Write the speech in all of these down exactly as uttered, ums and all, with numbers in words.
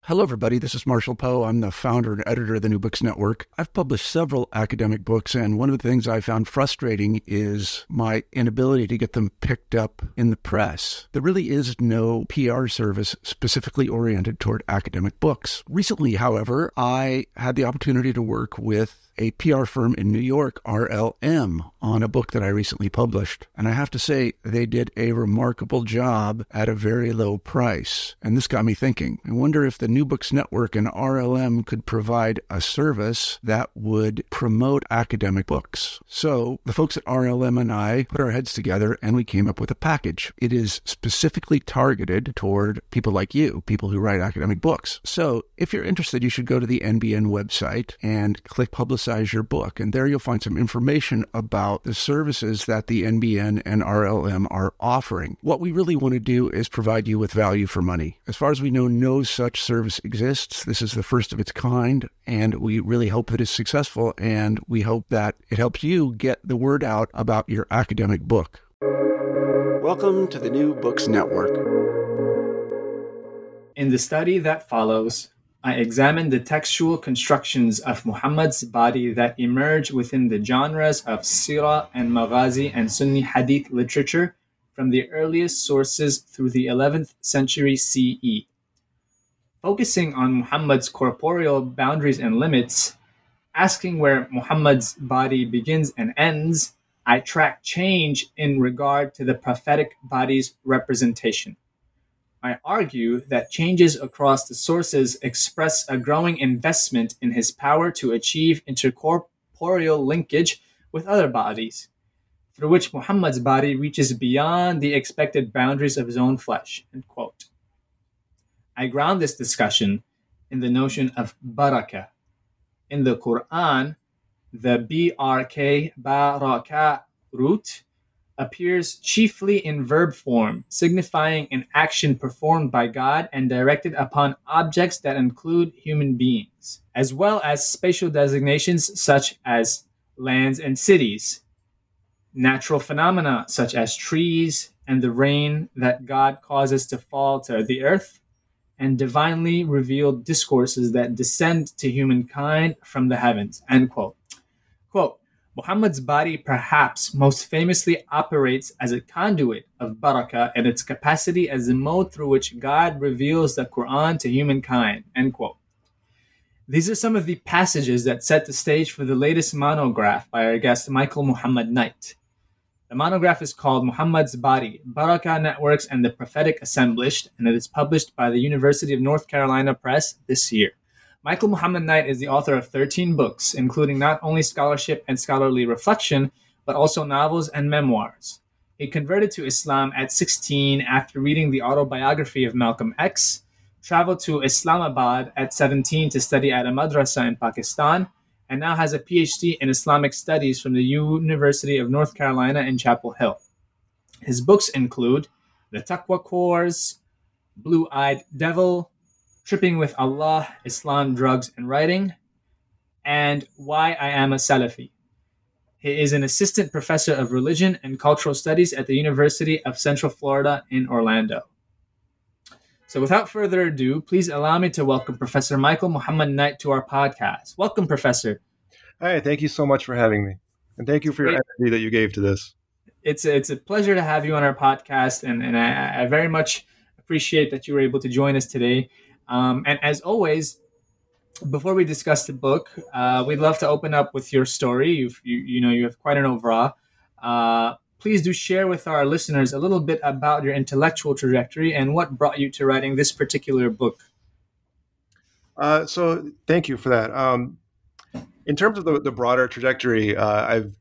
Hello, everybody. This is Marshall Poe. I'm the founder and editor of the New Books Network. I've published several academic books, and one of the things I found frustrating is my inability to get them picked up in the press. There really is no P R service specifically oriented toward academic books. Recently, however, I had the opportunity to work with a P R firm in New York, R L M, on a book that I recently published. And I have to say, they did a remarkable job at a very low price. And this got me thinking. I wonder if the New Books Network and R L M could provide a service that would promote academic books. So the folks at R L M and I put our heads together and we came up with a package. It is specifically targeted toward people like you, people who write academic books. So if you're interested, you should go to the N B N website and click Publicize your book. And there you'll find some information about the services that the N B N and R L M are offering. What we really want to do is provide you with value for money. As far as we know, no such service exists. This is the first of its kind, and we really hope that it's successful, and we hope that it helps you get the word out about your academic book. Welcome to the New Books Network. In the study that follows, I examine the textual constructions of Muhammad's body that emerge within the genres of Sirah and Maghazi and Sunni Hadith literature from the earliest sources through the eleventh century C E. Focusing on Muhammad's corporeal boundaries and limits, asking where Muhammad's body begins and ends, I track change in regard to the prophetic body's representation. I argue that changes across the sources express a growing investment in his power to achieve intercorporeal linkage with other bodies, through which Muhammad's body reaches beyond the expected boundaries of his own flesh. End quote. I ground this discussion in the notion of barakah. In the Quran, the B R K, baraka root, appears chiefly in verb form, signifying an action performed by God and directed upon objects that include human beings, as well as spatial designations such as lands and cities, natural phenomena such as trees and the rain that God causes to fall to the earth, and divinely revealed discourses that descend to humankind from the heavens. End quote. Quote, Muhammad's body perhaps most famously operates as a conduit of barakah and its capacity as the mode through which God reveals the Quran to humankind. End quote. These are some of the passages that set the stage for the latest monograph by our guest Michael Muhammad Knight. The monograph is called Muhammad's Body, Barakah Networks and the Prophetic Assemblage, and it is published by the University of North Carolina Press this year. Michael Muhammad Knight is the author of thirteen books, including not only scholarship and scholarly reflection, but also novels and memoirs. He converted to Islam at sixteen after reading the autobiography of Malcolm X, traveled to Islamabad at seventeen to study at a madrasa in Pakistan, and now has a P H D in Islamic Studies from the University of North Carolina in Chapel Hill. His books include The Taqwa Course, Blue-Eyed Devil, Tripping with Allah, Islam, Drugs, and Writing, and Why I Am a Salafi. He is an assistant professor of religion and cultural studies at the University of Central Florida in Orlando. So without further ado, please allow me to welcome Professor Michael Muhammad Knight to our podcast. Welcome, Professor. Hi, thank you so much for having me. And thank you for your energy that you gave to this. It's a, it's a pleasure to have you on our podcast, and, and I, I very much appreciate that you were able to join us today. Um, and as always, before we discuss the book, uh, we'd love to open up with your story. You've, you, you know, you have quite an oeuvre. Uh, please do share with our listeners a little bit about your intellectual trajectory and what brought you to writing this particular book. Uh, so thank you for that. Um, in terms of the, the broader trajectory, uh, I've,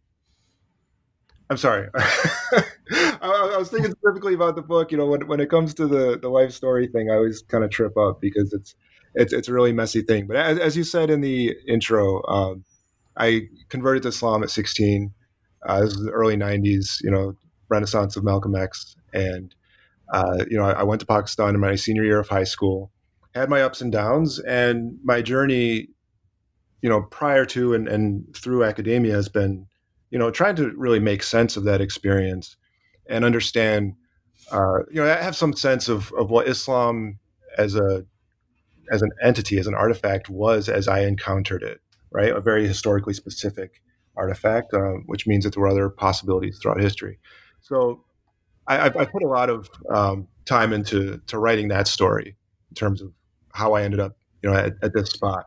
I'm sorry. I, I was thinking specifically about the book. You know, when when it comes to the, the life story thing, I always kind of trip up because it's it's it's a really messy thing. But as, as you said in the intro, um, I converted to Islam at sixteen. Uh, this was the early nineties. You know, Renaissance of Malcolm X, and uh, you know, I, I went to Pakistan in my senior year of high school. Had my ups and downs, and my journey, you know, prior to and, and through academia has been, you know, trying to really make sense of that experience and understand, uh, you know, I have some sense of, of what Islam as a as an entity, as an artifact, was as I encountered it, right? A very historically specific artifact, uh, which means that there were other possibilities throughout history. So I, I put a lot of um, time into to writing that story in terms of how I ended up, you know, at, at this spot.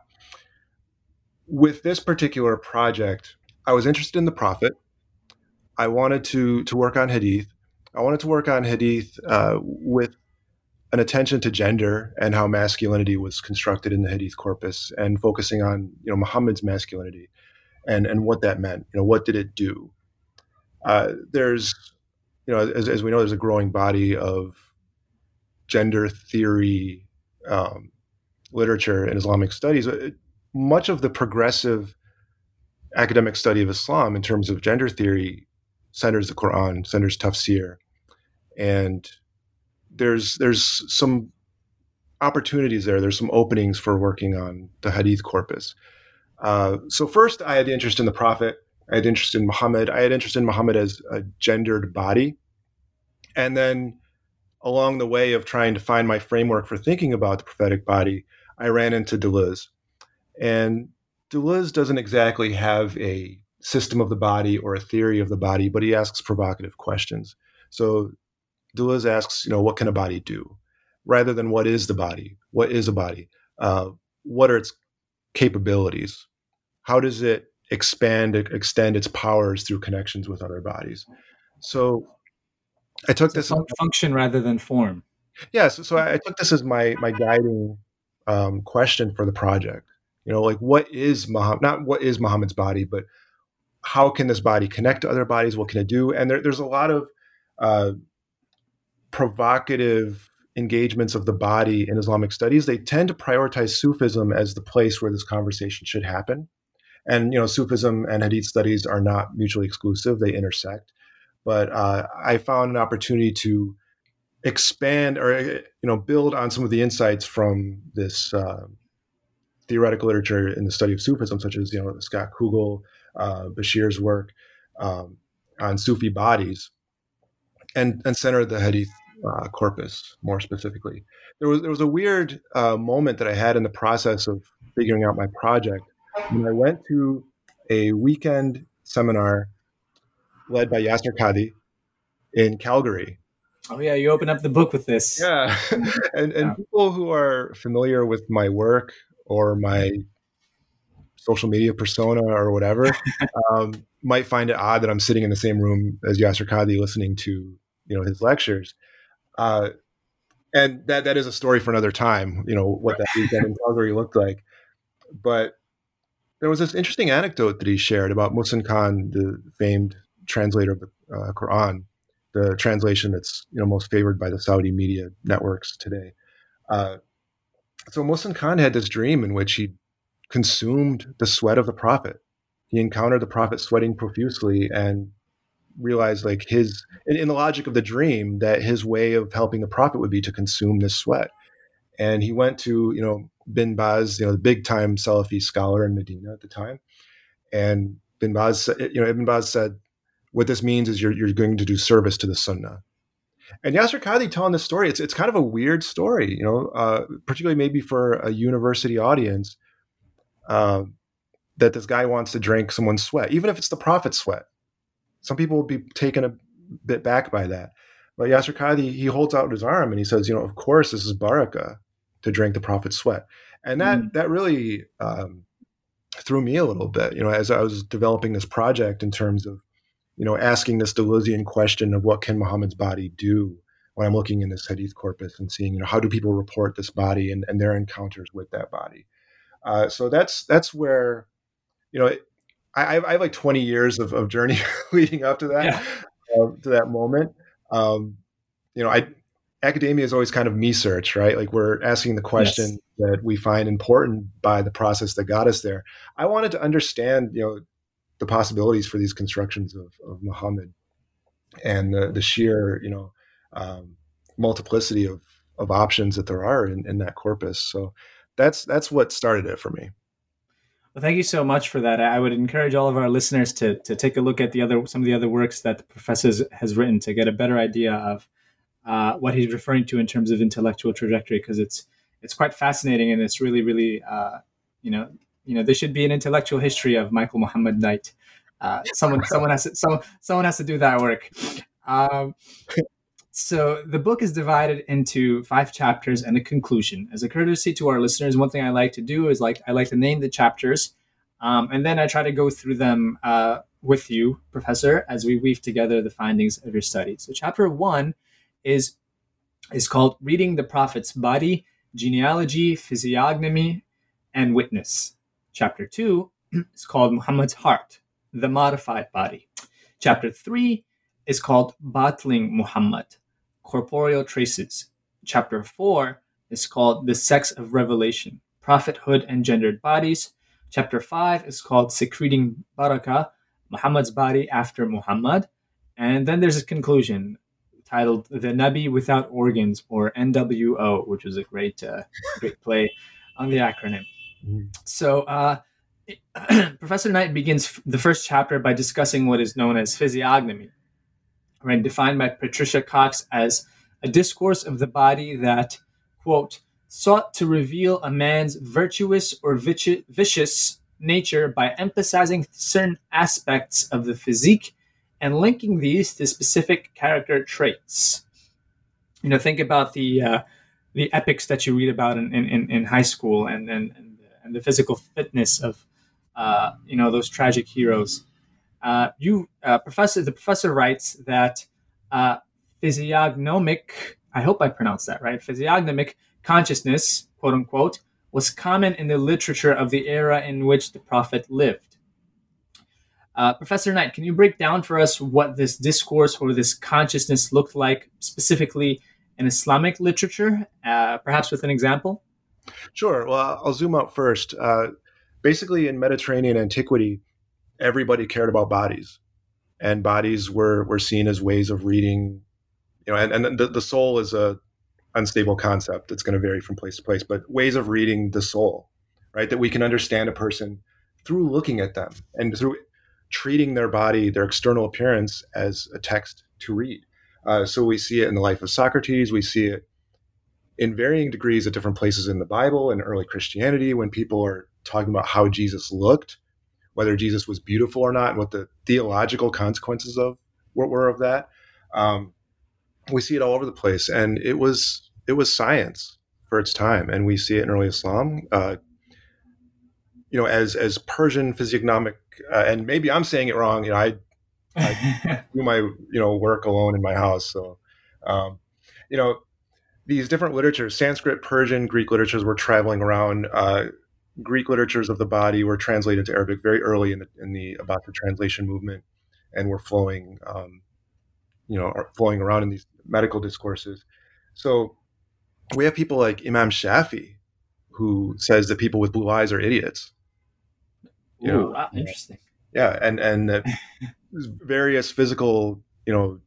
With this particular project, I was interested in the Prophet. I wanted to to work on Hadith. I wanted to work on Hadith uh, with an attention to gender and how masculinity was constructed in the Hadith corpus, and focusing on, you know, Muhammad's masculinity and and what that meant. You know, what did it do? Uh, there's, you know, as, as we know, there's a growing body of gender theory um, literature in Islamic studies. Much of the progressive academic study of Islam in terms of gender theory centers the Quran, centers tafsir, and there's there's some opportunities there. There's some openings for working on the Hadith corpus. Uh, so first, I had interest in the Prophet. I had interest in Muhammad. I had interest in Muhammad as a gendered body. And then along the way of trying to find my framework for thinking about the prophetic body, I ran into Deleuze. And Deleuze doesn't exactly have a system of the body or a theory of the body, but he asks provocative questions. So Deleuze asks, you know, what can a body do? Rather than what is the body? What is a body? Uh, what are its capabilities? How does it expand, extend its powers through connections with other bodies? So I took so this fun- function rather than form. Yes, yeah, so, so I took this as my my guiding um, question for the project. You know, like what is Muhammad? Not what is Muhammad's body, but how can this body connect to other bodies? What can it do? And there, there's a lot of uh, provocative engagements of the body in Islamic studies. They tend to prioritize Sufism as the place where this conversation should happen. And, you know, Sufism and Hadith studies are not mutually exclusive. They intersect. But uh, I found an opportunity to expand or, you know, build on some of the insights from this uh, theoretical literature in the study of Sufism, such as, you know, Scott Kugel, uh, Bashir's work um, on Sufi bodies, and, and center the Hadith uh, corpus more specifically. There was there was a weird uh, moment that I had in the process of figuring out my project when I went to a weekend seminar led by Yasser Qadhi in Calgary. Oh yeah, you open up the book with this. Yeah, and and yeah. People who are familiar with my work or my social media persona or whatever um, might find it odd that I'm sitting in the same room as Yasser Qadhi listening to, you know, his lectures. Uh, and that that is a story for another time, you know, what that weekend in Calgary looked like. But there was this interesting anecdote that he shared about Muhsin Khan, the famed translator of the uh, Quran, the translation that's, you know, most favored by the Saudi media networks today. Uh, so Muhsin Khan had this dream in which he consumed the sweat of the Prophet. He encountered the Prophet sweating profusely and realized, like, his, in, in the logic of the dream, that his way of helping the Prophet would be to consume this sweat. And he went to, you know, Bin Baz, you know, the big time Salafi scholar in Medina at the time. And Bin Baz, you know, Ibn Baz said, what this means is you're you're going to do service to the Sunnah. And Yasser Qadhi telling this story, it's it's kind of a weird story, you know, uh, particularly maybe for a university audience, uh, that this guy wants to drink someone's sweat, even if it's the Prophet's sweat. Some people will be taken a bit back by that. But Yasser Qadhi, he holds out his arm and he says, you know, of course, this is barakah to drink the Prophet's sweat. And that mm. that really um, threw me a little bit, you know, as I was developing this project in terms of, you know, asking this Deleuzian question of what can Muhammad's body do when I'm looking in this Hadith corpus and seeing, you know, how do people report this body and, and their encounters with that body. Uh, so that's that's where, you know, I, I have like twenty years of, of journey leading up to that, yeah. uh, to that moment. Um, you know, I academia is always kind of me search, right? Like we're asking the question yes. that we find important by the process that got us there. I wanted to understand, you know, the possibilities for these constructions of, of Muhammad and the, the sheer, you know, um, multiplicity of, of options that there are in, in that corpus. So that's that's what started it for me. Well, thank you so much for that. I would encourage all of our listeners to to take a look at the other some of the other works that the professor has written to get a better idea of uh, what he's referring to in terms of intellectual trajectory, because it's it's quite fascinating, and it's really, really, uh, you know, you know, there should be an intellectual history of Michael Muhammad Knight. Uh, someone, someone has to, someone, someone has to do that work. Um, so the book is divided into five chapters and a conclusion. As a courtesy to our listeners, one thing I like to do is like I like to name the chapters, um, and then I try to go through them uh, with you, Professor, as we weave together the findings of your study. So chapter one is is called Reading the Prophet's Body, Genealogy, Physiognomy, and Witness. Chapter two is called Muhammad's Heart, the Modified Body. Chapter three is called Battling Muhammad, Corporeal Traces. Chapter four is called The Sex of Revelation, Prophethood and Gendered Bodies. Chapter five is called Secreting Barakah, Muhammad's Body After Muhammad. And then there's a conclusion titled The Nabi Without Organs, or N W O, which was a great, uh, great play on the acronym. Mm. So uh, Professor Knight begins the first chapter by discussing what is known as physiognomy, right, defined by Patricia Cox as a discourse of the body that, quote, sought to reveal a man's virtuous or vici- vicious nature by emphasizing certain aspects of the physique and linking these to specific character traits. You know, think about the uh, the epics that you read about in, in, in high school, and, and and and the physical fitness of uh, you know those tragic heroes. Uh, you uh, professor, the professor writes that uh, physiognomic, I hope I pronounced that right, physiognomic consciousness, quote unquote, was common in the literature of the era in which the Prophet lived. Uh, Professor Knight, can you break down for us what this discourse or this consciousness looked like specifically in Islamic literature, uh, perhaps with an example? Sure. Well, I'll zoom out first. Uh, basically, in Mediterranean antiquity, everybody cared about bodies, and bodies were, were seen as ways of reading, you know, and, and the, the soul is a unstable concept. It's going to vary from place to place, but ways of reading the soul, right? That we can understand a person through looking at them and through treating their body, their external appearance, as a text to read. Uh, so we see it in the life of Socrates. We see it in varying degrees at different places in the Bible and early Christianity when people are talking about how Jesus looked, whether Jesus was beautiful or not, and what the theological consequences of what were of that. Um, we see it all over the place, and it was it was science for its time, and we see it in early Islam. Uh, you know, as as Persian physiognomic, uh, and maybe I'm saying it wrong. You know, I, I do my you know work alone in my house, so um, you know these different literatures, Sanskrit, Persian, Greek literatures were traveling around. Uh, Greek literatures of the body were translated to Arabic very early in the in the about the translation movement, and were flowing, um, you know, flowing around in these medical discourses. So we have people like Imam Shafi, who says that people with blue eyes are idiots. You Ooh, know, wow, interesting. Yeah, and and that various physical, you know,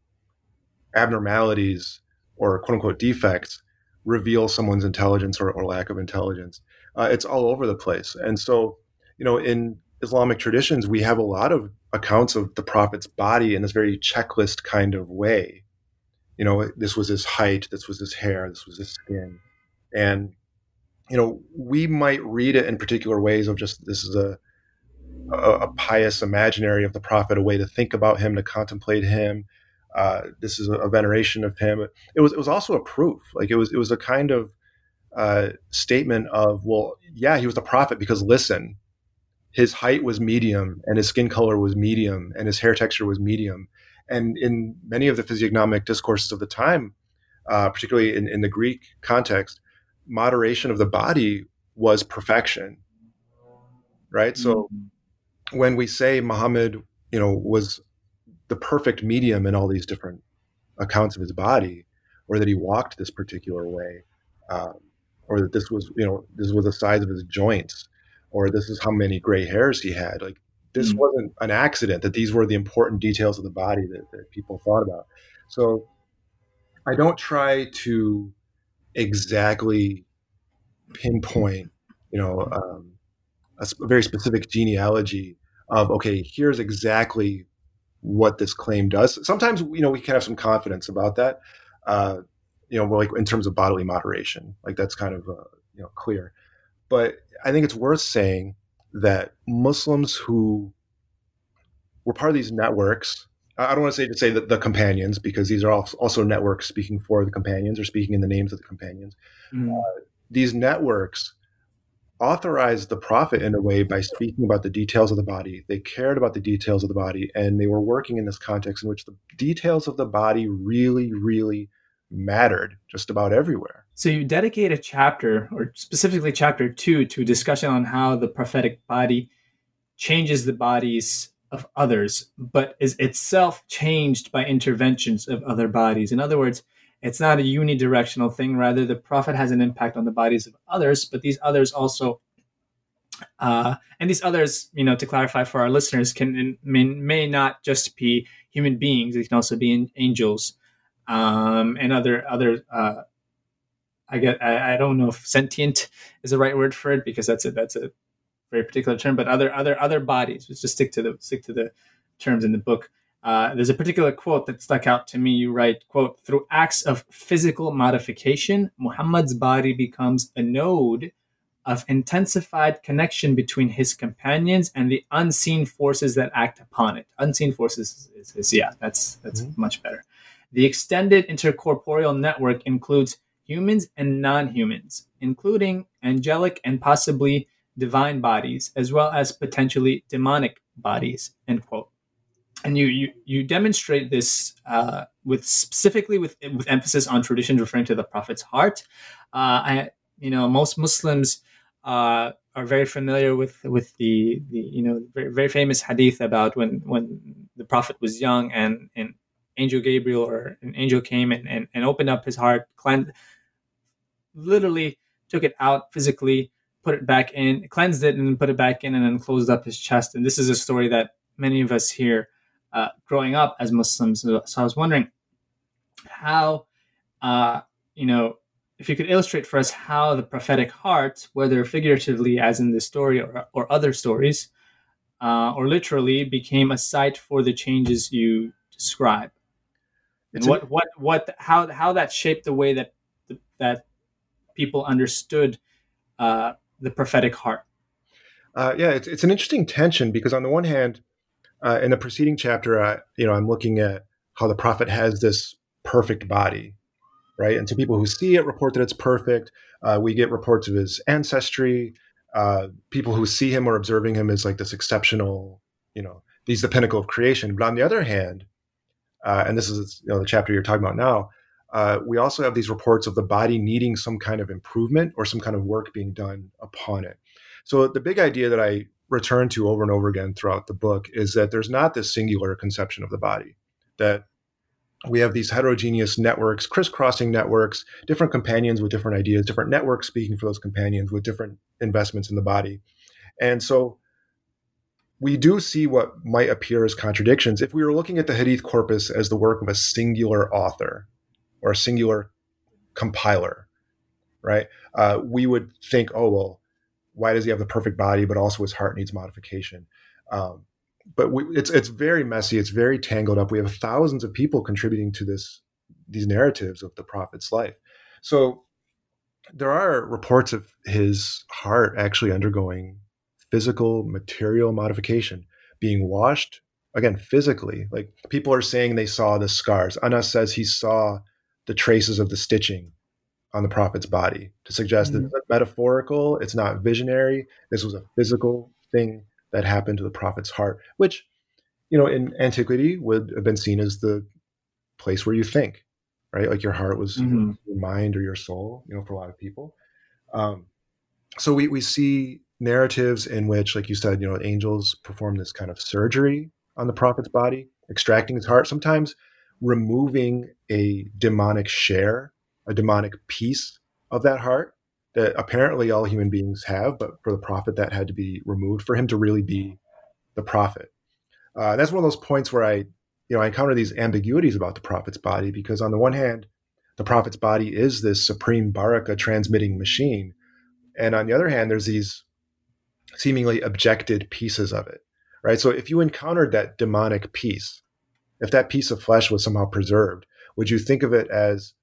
abnormalities or quote unquote defects reveal someone's intelligence or, or lack of intelligence. Uh, it's all over the place. And so, you know, in Islamic traditions, we have a lot of accounts of the Prophet's body in this very checklist kind of way. You know, this was his height, this was his hair, this was his skin. And, you know, we might read it in particular ways of just, this is a, a, a pious imaginary of the Prophet, a way to think about him, to contemplate him. Uh, this is a, a veneration of him. It was, it was also a proof. Like it was, it was a kind of, Uh, statement of, well, yeah, he was the Prophet because listen, his height was medium and his skin color was medium and his hair texture was medium. And in many of the physiognomic discourses of the time, uh, particularly in, in the Greek context, moderation of the body was perfection, right? Mm-hmm. So when we say Muhammad, you know, was the perfect medium in all these different accounts of his body, or that he walked this particular way, um, or that this was, you know, this was the size of his joints, or this is how many gray hairs he had. Like this mm-hmm. wasn't an accident, that these were the important details of the body that, that people thought about. So I don't try to exactly pinpoint, you know, um, a, a very specific genealogy of, okay, here's exactly what this claim does. Sometimes, you know, we can have some confidence about that. Uh, you know, like in terms of bodily moderation, like that's kind of, uh, you know, clear. But I think it's worth saying that Muslims who were part of these networks, I don't want to say to say that the companions, because these are also networks speaking for the companions or speaking in the names of the companions. Mm. Uh, these networks authorized the Prophet in a way by speaking about the details of the body. They cared about the details of the body, and they were working in this context in which the details of the body really, really mattered just about everywhere. So you dedicate a chapter, or specifically chapter two, to a discussion on how the prophetic body changes the bodies of others, but is itself changed by interventions of other bodies. In other words, it's not a unidirectional thing. Rather, the Prophet has an impact on the bodies of others, but these others also, uh, and these others, you know, to clarify for our listeners, can may, may not just be human beings. It can also be angels um, and other other. Uh, I get. I, I don't know if sentient is the right word for it, because that's a that's a very particular term. But other other other bodies. Let's just stick to the stick to the terms in the book. Uh, there's a particular quote that stuck out to me. You write, quote, "Through acts of physical modification, Muhammad's body becomes a node of intensified connection between his companions and the unseen forces that act upon it." Unseen forces is, is, is yeah, that's that's mm-hmm. much better. The extended intercorporeal network includes humans and non-humans, including angelic and possibly divine bodies, as well as potentially demonic bodies, end quote. And you you you demonstrate this uh, with specifically with with emphasis on traditions referring to the Prophet's heart. Uh, I you know most Muslims uh, are very familiar with with the, the you know very, very famous hadith about when when the Prophet was young and and angel Gabriel or an angel came and and, and opened up his heart, cleansed, literally took it out physically, put it back in, cleansed it, and put it back in, and then closed up his chest. And this is a story that many of us hear Uh, growing up as Muslims. So I was wondering how, uh, you know, if you could illustrate for us how the prophetic heart, whether figuratively as in this story or, or other stories, uh, or literally, became a site for the changes you describe. And what, a- what, what, how, how that shaped the way that, that people understood uh, the prophetic heart. Uh, yeah, it's, it's an interesting tension, because on the one hand, Uh, in the preceding chapter, uh, you know, I'm looking at how the Prophet has this perfect body, right? And so people who see it report that it's perfect. Uh, we get reports of his ancestry. Uh, people who see him or observing him as like this exceptional, you know, he's the pinnacle of creation. But on the other hand, uh, and this is you know the chapter you're talking about now, uh, we also have these reports of the body needing some kind of improvement or some kind of work being done upon it. So the big idea that I return to over and over again throughout the book is that there's not this singular conception of the body, that we have these heterogeneous networks, crisscrossing networks, different companions with different ideas, different networks speaking for those companions with different investments in the body. And so we do see what might appear as contradictions if we were looking at the Hadith corpus as the work of a singular author or a singular compiler, right? Uh, we would think, oh, well, why does he have the perfect body, but also his heart needs modification? Um, but we, it's it's very messy. It's very tangled up. We have thousands of people contributing to this these narratives of the Prophet's life. So there are reports of his heart actually undergoing physical, material modification, being washed, again, physically. Like people are saying they saw the scars. Anas says he saw the traces of the stitching on the Prophet's body, to suggest mm-hmm. that it's metaphorical, it's not visionary. This was a physical thing that happened to the Prophet's heart, which, you know, in antiquity would have been seen as the place where you think, right? Like your heart was mm-hmm. your mind or your soul, you know, for a lot of people. Um, so we, we see narratives in which, like you said, you know, angels perform this kind of surgery on the Prophet's body, extracting his heart, sometimes removing a demonic share, a demonic piece of that heart that apparently all human beings have, but for the Prophet that had to be removed for him to really be the Prophet. Uh, that's one of those points where I, you know, I encounter these ambiguities about the Prophet's body, because on the one hand, the Prophet's body is this supreme baraka transmitting machine. And on the other hand, there's these seemingly objected pieces of it, right? So if you encountered that demonic piece, if that piece of flesh was somehow preserved, would you think of it as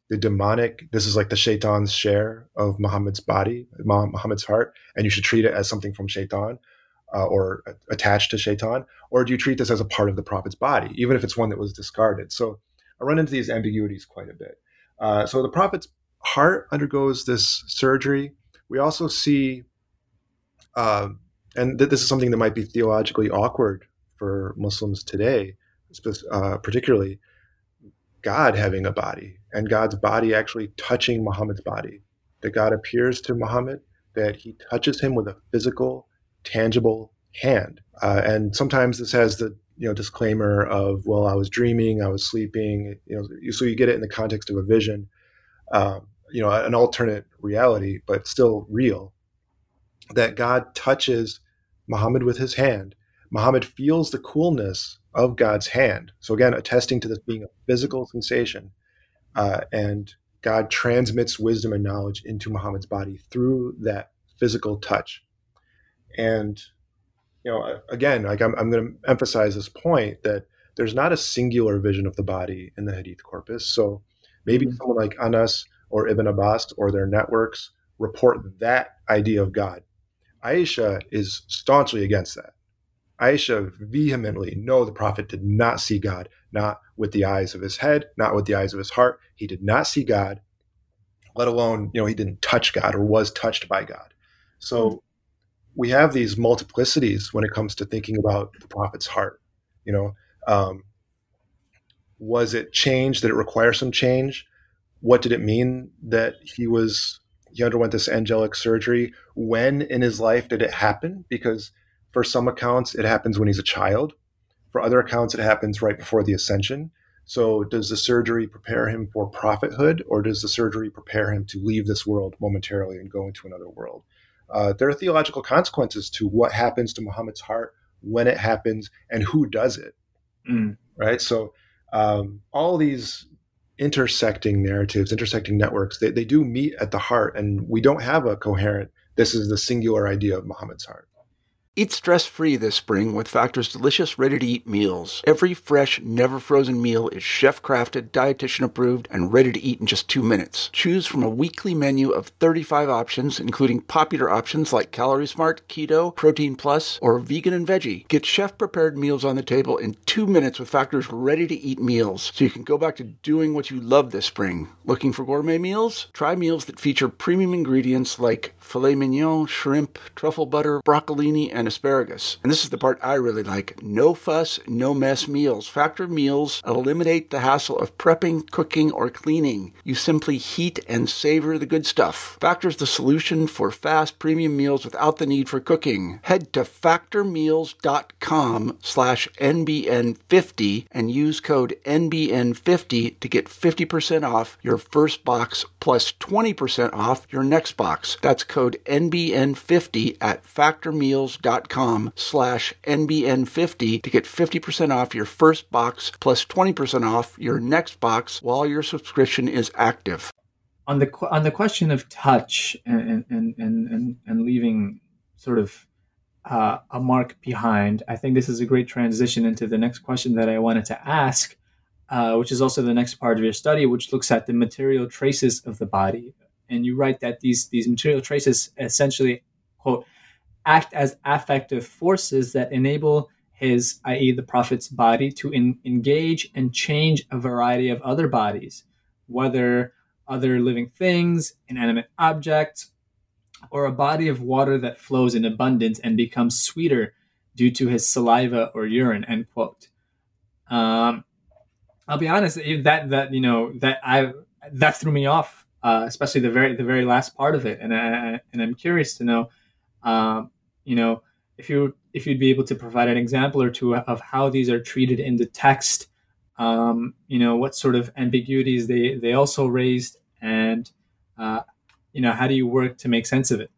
the demonic, this is like the shaitan's share of Muhammad's body, Muhammad's heart, and you should treat it as something from shaitan uh, or attached to shaitan? Or do you treat this as a part of the prophet's body, even if it's one that was discarded? So I run into these ambiguities quite a bit. Uh, so the prophet's heart undergoes this surgery. We also see, uh, and th- this is something that might be theologically awkward for Muslims today, uh, particularly, God having a body and God's body actually touching Muhammad's body, that God appears to Muhammad, that he touches him with a physical, tangible hand. Uh, and sometimes this has the you know disclaimer of, well, I was dreaming, I was sleeping, you know, so you get it in the context of a vision, um, you know, an alternate reality, but still real, that God touches Muhammad with his hand. Muhammad feels the coolness of God's hand. So again, attesting to this being a physical sensation. Uh, and God transmits wisdom and knowledge into Muhammad's body through that physical touch. And, you know, again, like I'm, I'm going to emphasize this point that there's not a singular vision of the body in the Hadith corpus. So maybe mm-hmm. someone like Anas or Ibn Abbas or their networks report that idea of God. Aisha is staunchly against that. Aisha vehemently, no, the Prophet did not see God, not with the eyes of his head, not with the eyes of his heart. He did not see God, let alone, you know, he didn't touch God or was touched by God. So mm-hmm. we have these multiplicities when it comes to thinking about the Prophet's heart. You know, um, was it change? Did it require some change? What did it mean that he was, he underwent this angelic surgery? When in his life did it happen? Because for some accounts, it happens when he's a child. For other accounts, it happens right before the ascension. So does the surgery prepare him for prophethood, or does the surgery prepare him to leave this world momentarily and go into another world? Uh, there are theological consequences to what happens to Muhammad's heart, when it happens, and who does it, mm. right? So um, all these intersecting narratives, intersecting networks, they, they do meet at the heart, and we don't have a coherent, this is the singular idea of Muhammad's heart. Eat stress-free this spring with Factor's delicious, ready-to-eat meals. Every fresh, never-frozen meal is chef-crafted, dietitian-approved, and ready to eat in just two minutes. Choose from a weekly menu of thirty-five options, including popular options like Calorie Smart, Keto, Protein Plus, or Vegan and Veggie. Get chef-prepared meals on the table in two minutes with Factor's ready-to-eat meals, so you can go back to doing what you love this spring. Looking for gourmet meals? Try meals that feature premium ingredients like filet mignon, shrimp, truffle butter, broccolini, and asparagus. And this is the part I really like. No fuss, no mess meals. Factor meals eliminate the hassle of prepping, cooking, or cleaning. You simply heat and savor the good stuff. Factor's the solution for fast premium meals without the need for cooking. Head to factormeals.com slash NBN50 and use code N B N fifty to get fifty percent off your first box plus twenty percent off your next box. That's code N B N fifty at factormeals.com slash NBN50 to get fifty percent off your first box plus twenty percent off your next box while your subscription is active. On the on the question of touch and and and and, and leaving sort of uh, a mark behind, I think this is a great transition into the next question that I wanted to ask, uh, which is also the next part of your study, which looks at the material traces of the body. And you write that these these material traces essentially, quote, act as affective forces that enable his, that is the Prophet's body, to in, engage and change a variety of other bodies, whether other living things, inanimate objects, or a body of water that flows in abundance and becomes sweeter due to his saliva or urine, end quote. Um, I'll be honest, that, that, you know, that I, that threw me off, uh, especially the very, the very last part of it. And I, and I'm curious to know, um, you know, if you if you'd be able to provide an example or two of how these are treated in the text, um, you know, what sort of ambiguities they, they also raised, and uh, you know, how do you work to make sense of it?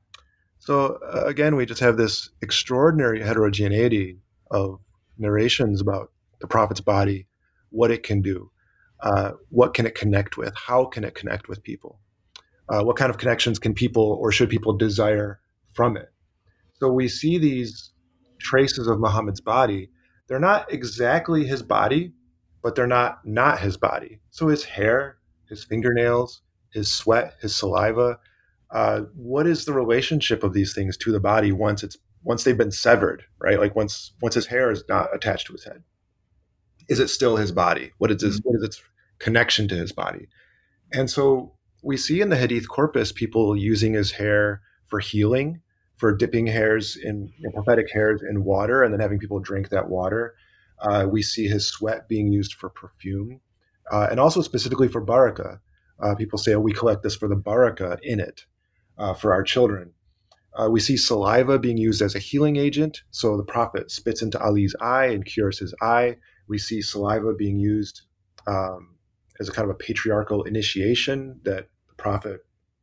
So uh, again, we just have this extraordinary heterogeneity of narrations about the Prophet's body, what it can do, uh, what can it connect with, how can it connect with people, uh, what kind of connections can people or should people desire from it. So we see these traces of Muhammad's body. They're not exactly his body, but they're not not his body. So his hair his fingernails, his sweat, his saliva. Uh, what is the relationship of these things to the body once it's once they've been severed, right? Like once once his hair is not attached to his head, is it still his body? What is his, what is its connection to his body? And so we see in the Hadith corpus people using his hair for healing, for dipping hairs in you know, prophetic hairs in water, and then having people drink that water. Uh, we see his sweat being used for perfume, uh, and also specifically for barakah. Uh, people say, oh, we collect this for the barakah in it, uh, for our children. Uh, we see saliva being used as a healing agent. So the Prophet spits into Ali's eye and cures his eye. We see saliva being used um, as a kind of a patriarchal initiation, that the Prophet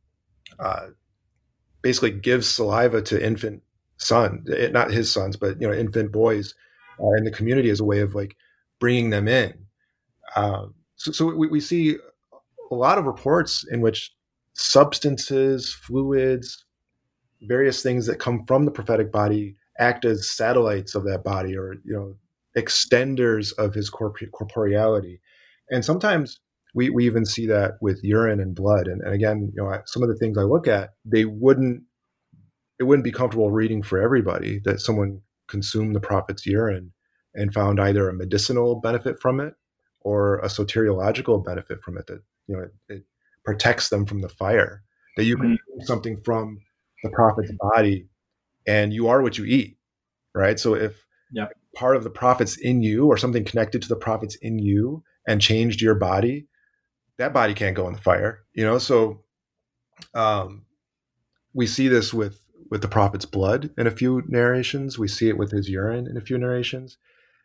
uh, basically gives saliva to infant son, not his sons, but you know, infant boys uh, in the community as a way of like bringing them in. Um, so so we, we see a lot of reports in which substances, fluids, various things that come from the prophetic body act as satellites of that body, or you know, extenders of his corp- corporeality. And sometimes we, we even see that with urine and blood. And, and again, you know, I, some of the things I look at, they wouldn't, it wouldn't be comfortable reading for everybody, that someone consumed the prophet's urine and found either a medicinal benefit from it or a soteriological benefit from it, that, you know, it, it protects them from the fire, that you can mm-hmm. something from the prophet's body and you are what you eat, right? So if yeah. part of the prophet's in you, or something connected to the prophet's in you and changed your body, that body can't go in the fire, you know? So um, we see this with, with the prophet's blood in a few narrations. We see it with his urine in a few narrations.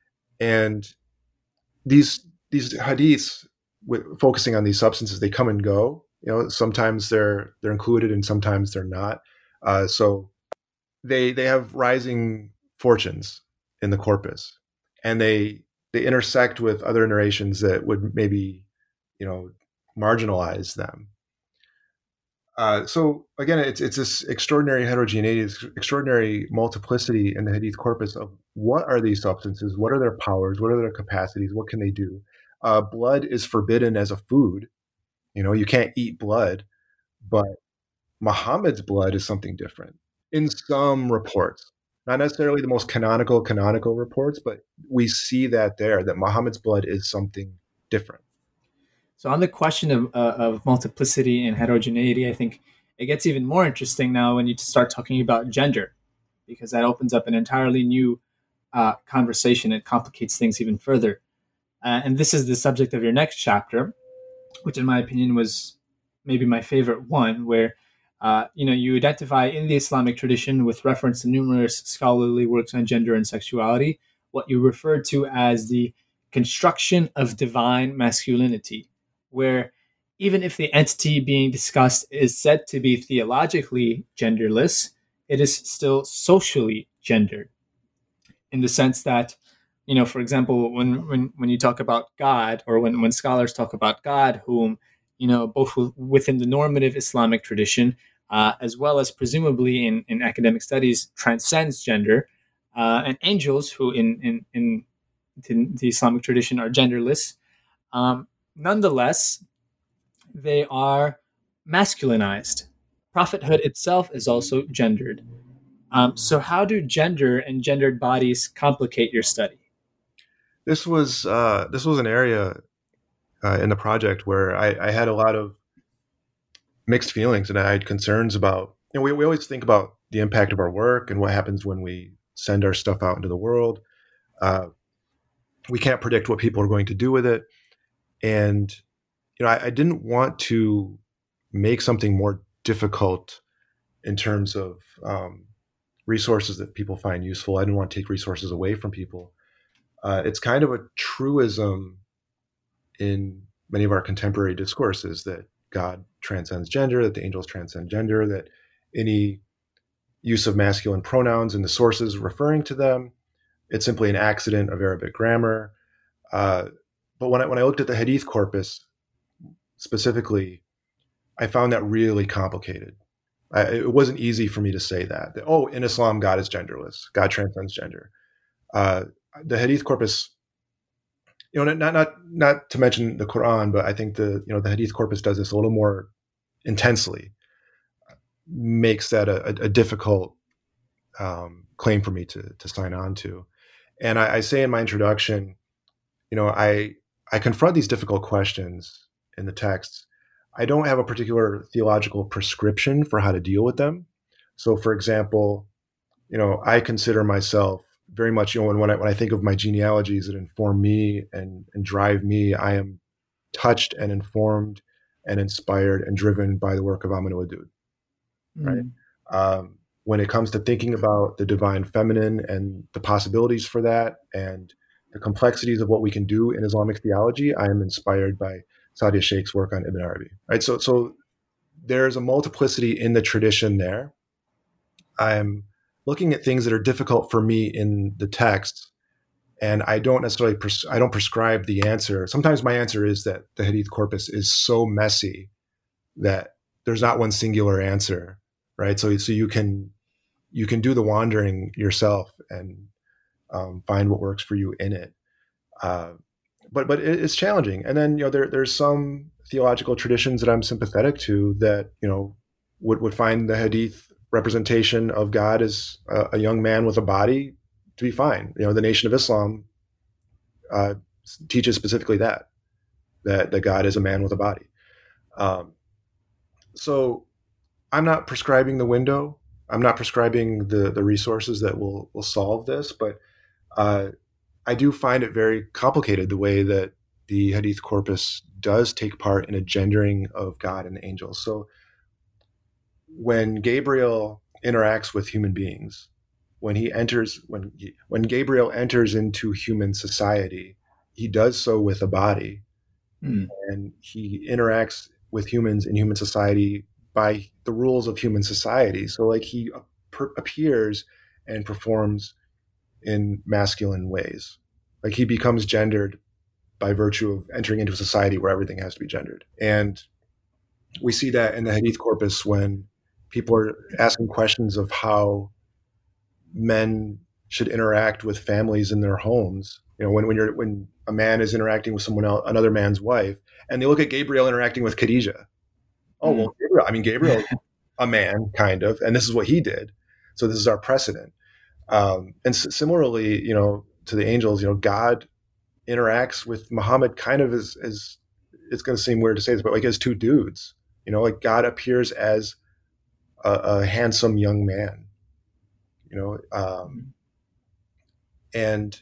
And these, these hadiths, with, focusing on these substances, they come and go. You know, sometimes they're, they're included and sometimes they're not. Uh, so they, they have rising fortunes in the corpus, and they, they intersect with other narrations that would maybe, you know, marginalize them. Uh, so again, it's it's this extraordinary heterogeneity, this extraordinary multiplicity in the Hadith corpus of what are these substances, what are their powers, what are their capacities, what can they do? Uh, blood is forbidden as a food. You know, you can't eat blood, but Muhammad's blood is something different in some reports. Not necessarily the most canonical canonical reports, but we see that there, that Muhammad's blood is something different. So on the question of, uh, of multiplicity and heterogeneity, I think it gets even more interesting now when you start talking about gender, because that opens up an entirely new uh, conversation. It complicates things even further. Uh, and this is the subject of your next chapter, which in my opinion was maybe my favorite one, where uh, you know, you identify in the Islamic tradition, with reference to numerous scholarly works on gender and sexuality, what you refer to as the construction of divine masculinity, where even if the entity being discussed is said to be theologically genderless, it is still socially gendered, in the sense that, you know, for example, when when, when you talk about God, or when, when scholars talk about God, whom, you know, both within the normative Islamic tradition, uh, as well as presumably in, in academic studies, transcends gender, uh, and angels, who in, in, in, in the Islamic tradition are genderless, um, nonetheless, they are masculinized. Prophethood itself is also gendered. Um, so how do gender and gendered bodies complicate your study? This was uh, this was an area uh, in the project where I, I had a lot of mixed feelings, and I had concerns about, you know, we, we always think about the impact of our work and what happens when we send our stuff out into the world. Uh, we can't predict what people are going to do with it. And, you know, I, I didn't want to make something more difficult in terms of um, resources that people find useful. I didn't want to take resources away from people. Uh, it's kind of a truism in many of our contemporary discourses that God transcends gender, that the angels transcend gender, that any use of masculine pronouns in the sources referring to them, it's simply an accident of Arabic grammar. Uh, but when I, when I looked at the Hadith corpus specifically, I found that really complicated. I, it wasn't easy for me to say that, that, oh, in Islam, God is genderless. God transcends gender. Uh, the Hadith corpus you know, not not not to mention the Quran, but I think the you know the Hadith corpus does this a little more intensely. Makes that a, a difficult um, claim for me to to sign on to. And I, I say in my introduction, you know, I I confront these difficult questions in the texts. I don't have a particular theological prescription for how to deal with them. So, for example, you know, I consider myself very much, you know, when, when I when I think of my genealogies that inform me and and drive me, I am touched and informed and inspired and driven by the work of Amin Wadud. Right. Mm. Um, when it comes to thinking about the divine feminine and the possibilities for that and the complexities of what we can do in Islamic theology, I am inspired by Sadia Sheikh's work on Ibn Arabi. Right. So, so there's a multiplicity in the tradition there. I'm looking at things that are difficult for me in the text, and I don't necessarily pres- I don't prescribe the answer. Sometimes my answer is that the Hadith corpus is so messy that there's not one singular answer, right? So, so you can you can do the wandering yourself and um, find what works for you in it. Uh, but but it, it's challenging. And then you know there there's some theological traditions that I'm sympathetic to that you know would would find the Hadith representation of God as a, a young man with a body to be fine. You know, the Nation of Islam uh, teaches specifically that that that God is a man with a body. Um, so I'm not prescribing the window. I'm not prescribing the the resources that will will solve this, but uh, I do find it very complicated the way that the Hadith corpus does take part in a gendering of God and angels. So when Gabriel interacts with human beings, when he enters, when he, when Gabriel enters into human society, he does so with a body, mm. and he interacts with humans in human society by the rules of human society. So, like, he per- appears and performs in masculine ways. Like, he becomes gendered by virtue of entering into a society where everything has to be gendered. And we see that in the Hadith corpus when people are asking questions of how men should interact with families in their homes. You know, when, when you're when a man is interacting with someone else, another man's wife, and they look at Gabriel interacting with Khadijah. Oh, well, Gabriel, I mean, Gabriel, a man, kind of, and this is what he did. So this is our precedent. Um, and s- similarly, you know, to the angels, you know, God interacts with Muhammad kind of as, as it's going to seem weird to say this, but like as two dudes. You know, like God appears as a, a handsome young man. You know, um, and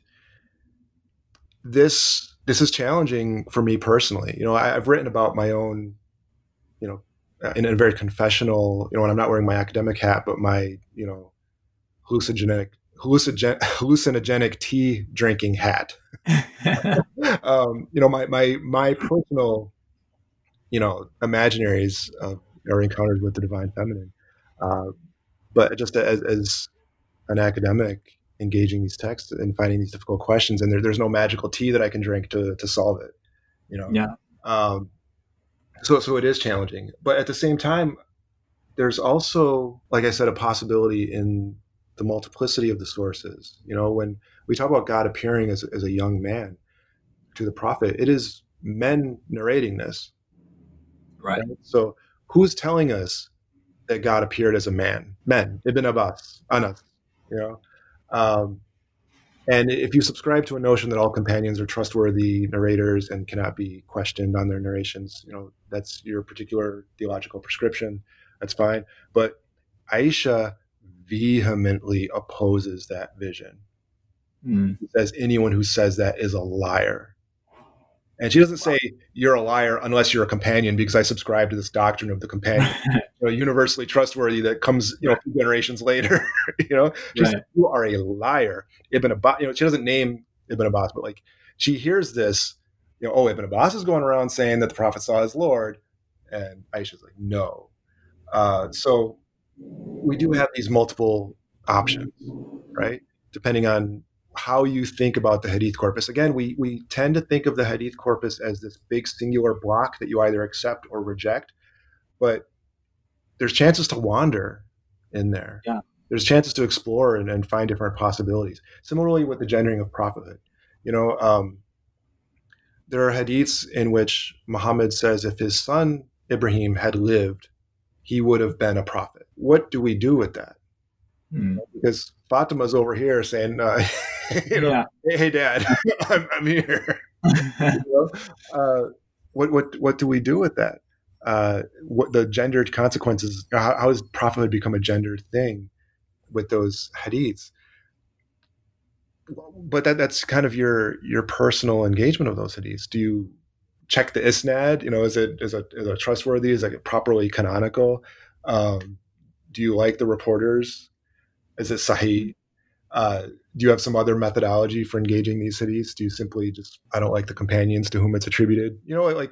this this is challenging for me personally. You know, I, I've written about my own, you know, in a very confessional, you know, when I'm not wearing my academic hat, but my, you know, hallucinogenic, hallucinogen, hallucinogenic tea drinking hat. um, you know, my my my personal, you know, imaginaries of or encounters with the divine feminine. Uh, but just as, as an academic engaging these texts and finding these difficult questions, and there, there's no magical tea that I can drink to to solve it, you know. Yeah. Um, so so it is challenging, but at the same time, there's also, like I said, a possibility in the multiplicity of the sources. You know, when we talk about God appearing as as a young man to the prophet, it is men narrating this, right? right? So who's telling us that God appeared as a man? Men, Ibn Abbas, Anas, you know. Um, and if you subscribe to a notion that all companions are trustworthy narrators and cannot be questioned on their narrations, you know, that's your particular theological prescription. That's fine. But Aisha vehemently opposes that vision. Mm. She says anyone who says that is a liar. And she doesn't say you're a liar unless you're a companion, because I subscribe to this doctrine of the companion, you know, universally trustworthy that comes, you know, a few generations later. You know, she right. says you are a liar. Ibn Abbas, you know, she doesn't name Ibn Abbas, but like she hears this, you know, oh, Ibn Abbas is going around saying that the prophet saw his Lord, and Aisha's like, no. Uh, so we do have these multiple options, right? Depending on how you think about the Hadith corpus. Again, we we tend to think of the Hadith corpus as this big singular block that you either accept or reject, but there's chances to wander in there. Yeah. There's chances to explore and, and find different possibilities. Similarly with the gendering of prophethood. You know, um, there are hadiths in which Muhammad says if his son Ibrahim had lived, he would have been a prophet. What do we do with that? Hmm. Because Fatima's over here saying, uh, you know, Yeah. hey, hey, Dad, I'm, I'm here. You know? uh, what what what do we do with that? Uh, what the gendered consequences? How, how does prophethood become a gendered thing with those hadiths? But that that's kind of your your personal engagement of those hadiths. Do you check the isnad? You know, is it is it is it trustworthy? Is it properly canonical? Um, do you like the reporters? Is it sahih? Uh, do you have some other methodology for engaging these hadiths? Do you simply just I don't like the companions to whom it's attributed? You know, like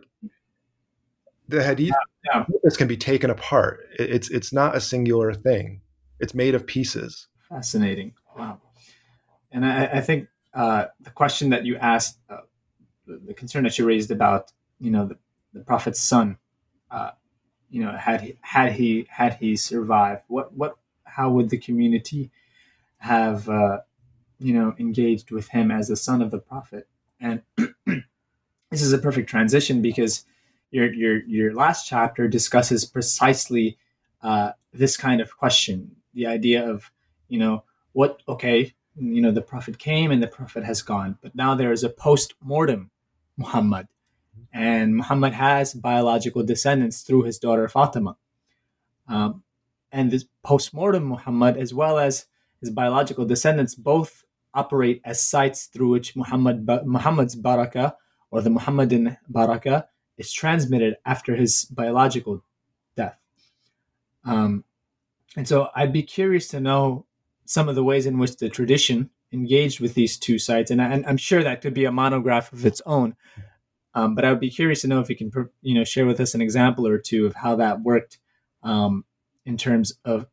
the hadith Yeah. this can be taken apart. It, it's it's not a singular thing. It's made of pieces. Fascinating. Wow. And I, I think uh, the question that you asked, uh, the, the concern that you raised about, you know, the, the prophet's son, uh, you know, had he had he had he survived, what what how would the community have uh, you know engaged with him as the son of the prophet? And this is a perfect transition because your your your last chapter discusses precisely uh, this kind of question, the idea of, you know, what okay. You know, the prophet came and the prophet has gone, but now there is a post-mortem Muhammad, and Muhammad has biological descendants through his daughter Fatima. Um, and this post-mortem Muhammad, as well as his biological descendants, both operate as sites through which Muhammad, Muhammad's barakah, or the Muhammadan barakah, is transmitted after his biological death. Um, and so I'd be curious to know some of the ways in which the tradition engaged with these two sites, and, I, and I'm sure that could be a monograph of its own. Um, but I would be curious to know if you can, you know, share with us an example or two of how that worked um, in terms of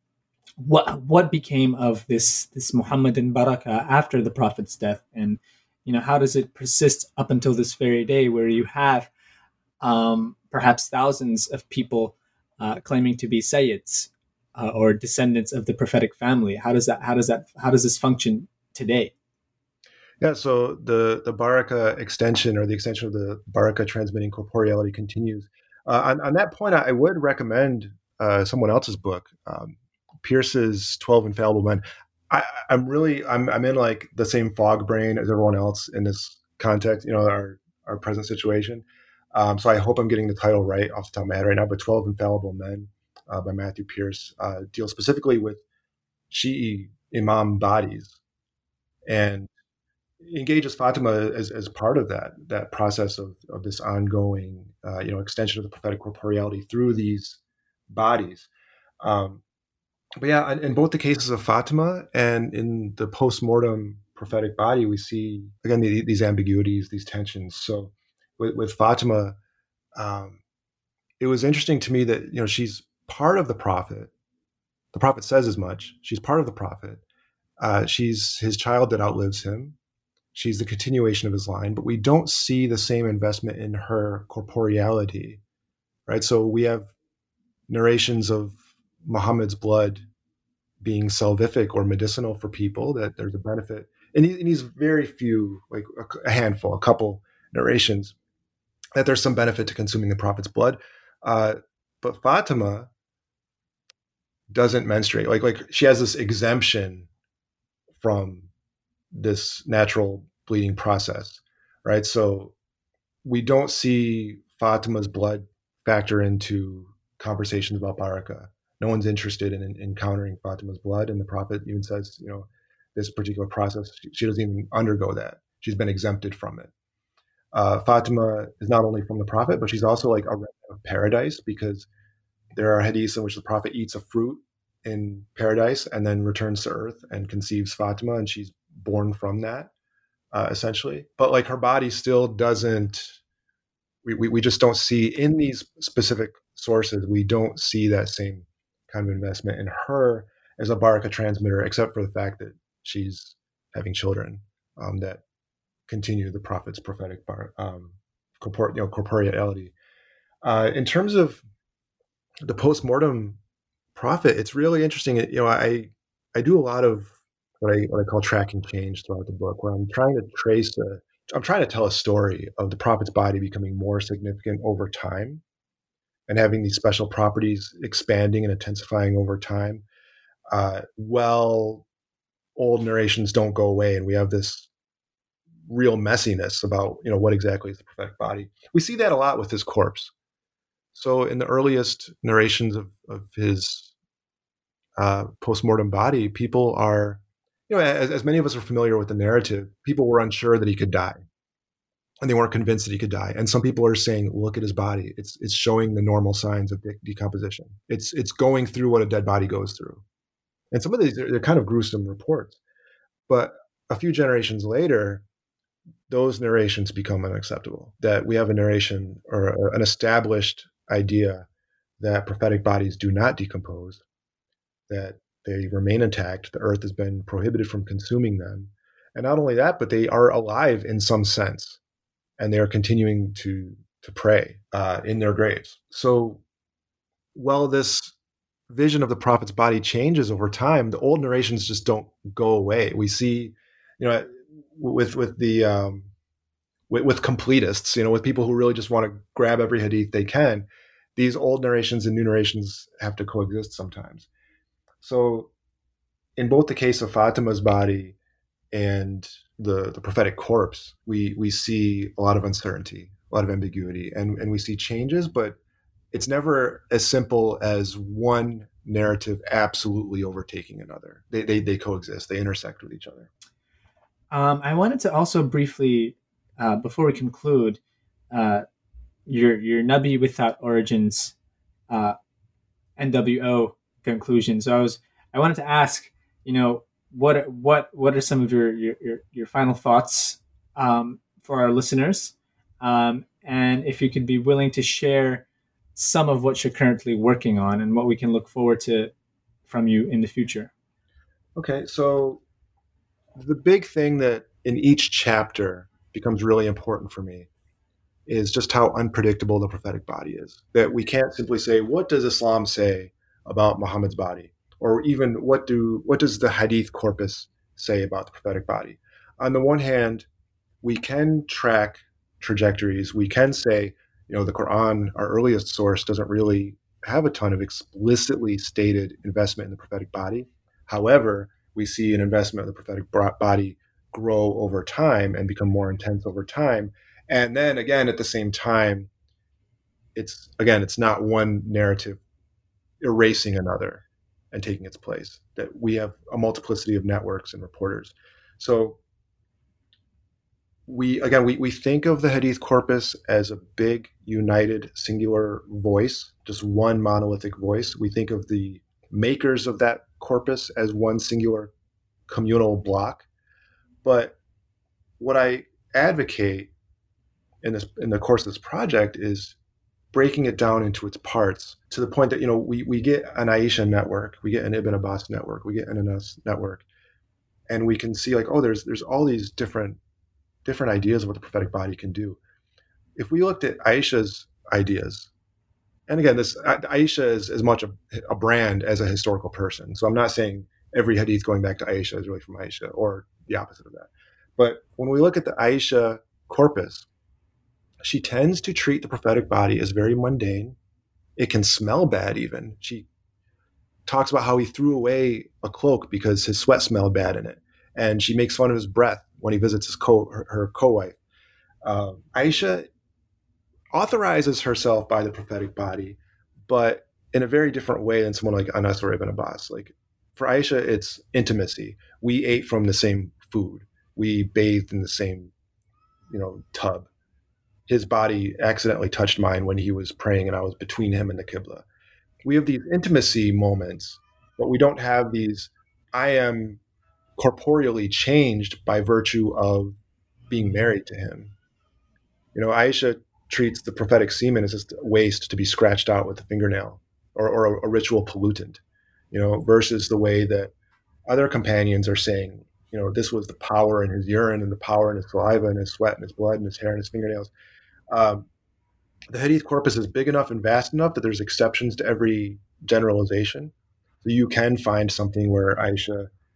what what became of this this Muhammadan barakah after the prophet's death, and you know, how does it persist up until this very day, where you have um, perhaps thousands of people uh, claiming to be sayyids. Uh, or descendants of the prophetic family. How does that? How does that? How does this function today? Yeah, so the the Baraka extension or the extension of the Baraka transmitting corporeality continues. Uh, on, on that point, I would recommend uh, someone else's book, um, Pierce's twelve Infallible Men. I, I'm really I'm I'm in like the same fog brain as everyone else in this context. You know, our our present situation. Um, so I hope I'm getting the title right off the top of my head right now. But twelve Infallible Men. Uh, by Matthew Pierce, uh, deals specifically with Shi'i Imam bodies and engages Fatima as, as part of that that process of, of this ongoing uh, you know extension of the prophetic corporeality through these bodies. Um, but yeah, in, in both the cases of Fatima and in the post-mortem prophetic body, we see again the, these ambiguities, these tensions. So with, with Fatima, um, it was interesting to me that you know she's part of the prophet. The prophet says as much. She's part of the prophet. Uh, she's his child that outlives him. She's the continuation of his line, but we don't see the same investment in her corporeality, right? So we have narrations of Muhammad's blood being salvific or medicinal for people, that there's a benefit. And, he, and he's very few, like a, a handful, a couple narrations, that there's some benefit to consuming the prophet's blood. Uh, but Fatima doesn't menstruate. Like, like she has this exemption from this natural bleeding process, right? So we don't see Fatima's blood factor into conversations about Baraka. No one's interested in, in encountering Fatima's blood, and the prophet even says, you know, this particular process, she, she doesn't even undergo that. She's been exempted from it. Uh, Fatima is not only from the prophet, but she's also like a remnant of paradise, because there are hadiths in which the prophet eats a fruit in paradise and then returns to earth and conceives Fatima, and she's born from that, uh, essentially. But like her body still doesn't, we, we, we just don't see in these specific sources, we don't see that same kind of investment in her as a Baraka transmitter, except for the fact that she's having children um, that continue the prophet's prophetic bar, um, corpore, you know, corporeality. Uh, in terms of the post-mortem prophet, it's really interesting. You know, I I do a lot of what I what I call tracking change throughout the book, where I'm trying to trace a I'm trying to tell a story of the Prophet's body becoming more significant over time and having these special properties expanding and intensifying over time. Uh, well, old narrations don't go away, and we have this real messiness about, you know, what exactly is the prophetic body. We see that a lot with his corpse. So in the earliest narrations of, of his uh, postmortem body, people are, you know, as, as many of us are familiar with the narrative, people were unsure that he could die. And they weren't convinced that he could die. And some people are saying, look at his body. It's it's showing the normal signs of de- decomposition. It's it's going through what a dead body goes through. And some of these, they're, they're kind of gruesome reports. But a few generations later, those narrations become unacceptable. That we have a narration or a, an established idea that prophetic bodies do not decompose, that they remain intact. The earth has been prohibited from consuming them. And not only that, but they are alive in some sense. And they are continuing to to pray uh, in their graves. So while this vision of the prophet's body changes over time, the old narrations just don't go away. We see, you know, with with the um, with, with completists, you know, with people who really just want to grab every hadith they can, these old narrations and new narrations have to coexist sometimes. So in both the case of Fatima's body and the the prophetic corpse, we we see a lot of uncertainty, a lot of ambiguity, and and we see changes, but it's never as simple as one narrative absolutely overtaking another. They they, they coexist, they intersect with each other. Um, I wanted to also briefly, uh, before we conclude, uh, your your Nabi Without Origins, uh, N W O conclusion. So I was I wanted to ask, you know, what what what are some of your your your, your final thoughts um, for our listeners, um, and if you could be willing to share some of what you're currently working on and what we can look forward to from you in the future. Okay, so the big thing that in each chapter becomes really important for me is just how unpredictable the prophetic body is. That we can't simply say, what does Islam say about Muhammad's body? Or even what do what does the hadith corpus say about the prophetic body? On the one hand, we can track trajectories. We can say, you know, the Quran, our earliest source, doesn't really have a ton of explicitly stated investment in the prophetic body. However, we see an investment in the prophetic body grow over time and become more intense over time. And then again, at the same time, it's again, it's not one narrative erasing another and taking its place. That we have a multiplicity of networks and reporters. So we again we, we think of the hadith corpus as a big, united, singular voice, just one monolithic voice. We think of the makers of that corpus as one singular communal block. But what I advocate in this in the course of this project is breaking it down into its parts to the point that, you know, we, we get an Aisha network, we get an Ibn Abbas network, we get an Anas network, and we can see like, oh, there's there's all these different different ideas of what the prophetic body can do. If we looked at Aisha's ideas, and again, this Aisha is as much a, a brand as a historical person. So I'm not saying every hadith going back to Aisha is really from Aisha or the opposite of that. But when we look at the Aisha corpus, she tends to treat the prophetic body as very mundane. It can smell bad even. She talks about how he threw away a cloak because his sweat smelled bad in it. And she makes fun of his breath when he visits his co her, her co-wife. Uh, Aisha authorizes herself by the prophetic body, but in a very different way than someone like Anas or Ibn Abbas. Like for Aisha, it's intimacy. We ate from the same food. We bathed in the same, you know, tub. His body accidentally touched mine when he was praying and I was between him and the Qibla. We have these intimacy moments, but we don't have these, I am corporeally changed by virtue of being married to him. You know, Aisha treats the prophetic semen as just a waste to be scratched out with a fingernail or, or a, a ritual pollutant, you know, versus the way that other companions are saying, you know, this was the power in his urine and the power in his saliva and his sweat and his blood and his hair and his fingernails. Um, the hadith corpus is big enough and vast enough that there's exceptions to every generalization. So you can find something where Aisha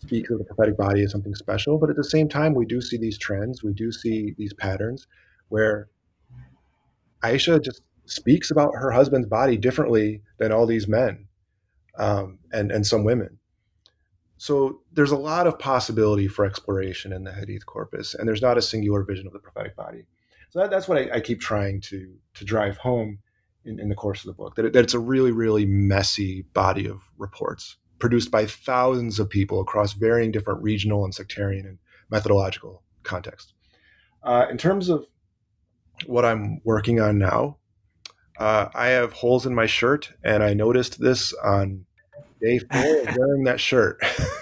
speaks of the prophetic body as something special. But at the same time, we do see these trends. We do see these patterns where Aisha just speaks about her husband's body differently than all these men um, and, and some women. So there's a lot of possibility for exploration in the Hadith corpus, and there's not a singular vision of the prophetic body. So that, that's what I, I keep trying to to drive home in, in the course of the book, that, it, that it's a really, really messy body of reports produced by thousands of people across varying different regional and sectarian and methodological contexts. Uh, in terms of what I'm working on now, uh, I have holes in my shirt, and I noticed this on day four of wearing that shirt.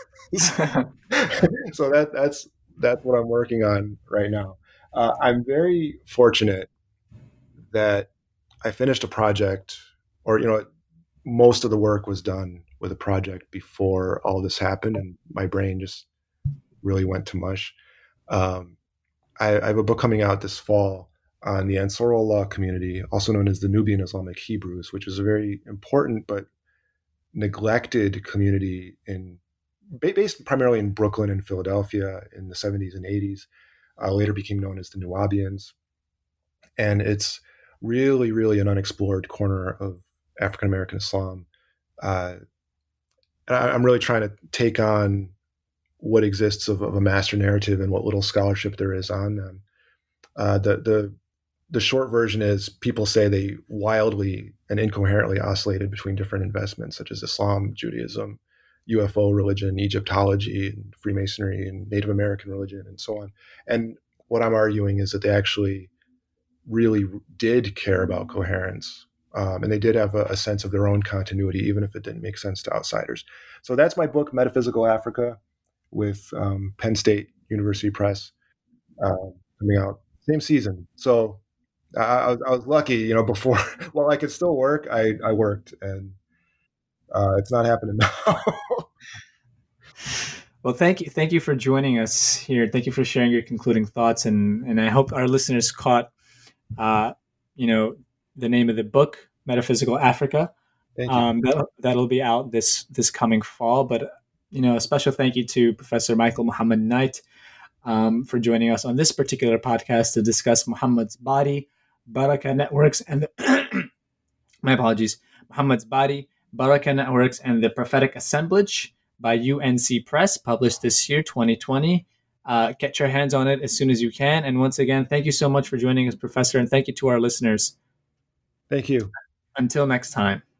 So that that's that's what I'm working on right now. Uh, I'm very fortunate that I finished a project, or you know, most of the work was done with a project before all this happened, and my brain just really went to mush. Um, I, I have a book coming out this fall on the Ansarullah community, also known as the Nubian Islamic Hebrews, which is a very important but neglected community in based primarily in Brooklyn and Philadelphia in the seventies and eighties. Uh, later became known as the Nuwabians, and it's really, really an unexplored corner of African American Islam. Uh, and I, I'm really trying to take on what exists of, of a master narrative and what little scholarship there is on them. Uh, the the the short version is people say they wildly and incoherently oscillated between different investments such as Islam, Judaism, U F O religion, Egyptology, and Freemasonry, and Native American religion, and so on. And what I'm arguing is that they actually really did care about coherence, um, and they did have a, a sense of their own continuity, even if it didn't make sense to outsiders. So that's my book, Metaphysical Africa, with um, Penn State University Press, uh, coming out same season. So I, I, was, I was lucky, you know, before, while I could still work, I, I worked, and uh, it's not happening now. Well, thank you. Thank you for joining us here. Thank you for sharing your concluding thoughts. And, and I hope our listeners caught, uh, you know, the name of the book, Metaphysical Africa. Thank you. Um, that, that'll be out this, this coming fall. But, you know, a special thank you to Professor Michael Muhammad Knight um, for joining us on this particular podcast to discuss Muhammad's Body, Baraka Networks, and the my apologies, Muhammad's Body, Baraka Networks, and the Prophetic Assemblage by U N C Press, published this year, twenty twenty. Uh, get your hands on it as soon as you can. And once again, thank you so much for joining us, Professor, and thank you to our listeners. Thank you. Until next time.